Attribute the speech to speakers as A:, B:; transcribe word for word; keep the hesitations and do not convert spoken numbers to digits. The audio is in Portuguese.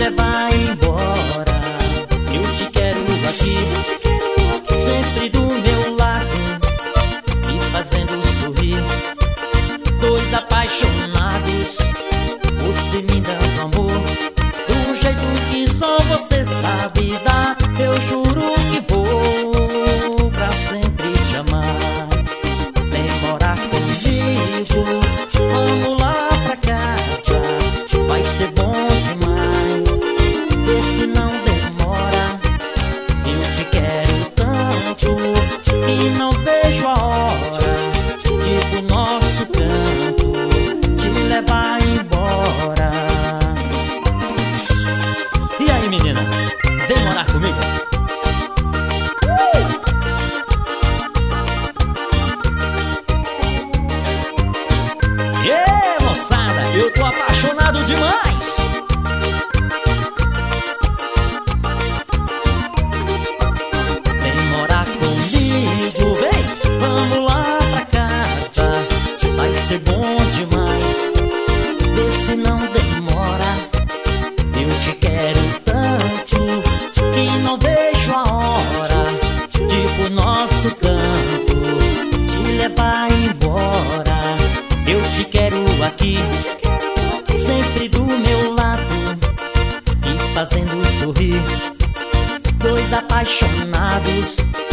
A: levar embora. Eu te quero aqui, sempre do meu lado, me fazendo sorrir. Dois apaixonados, você me dando amor, do jeito que só você sabe dar. Eu juro que vou pra sempre te amar. Vem morar comigo, vamos lá pra casa, vai ser bom demais. Vê se não demora, eu te quero tanto e não vejo a hora de ir pro nosso canto, te levar embora. E aí, menina, vem morar comigo? Ê, moçada, eu tô apaixonado demais. Vem morar comigo, vem, vamos lá pra casa, vai ser bom demais. Vê se não demora, eu te quero tanto que não vejo a hora de ir pro nosso canto, te levar embora. Eu te quero aqui, sempre do meu lado, me fazendo sorrir. Dois apaixonados,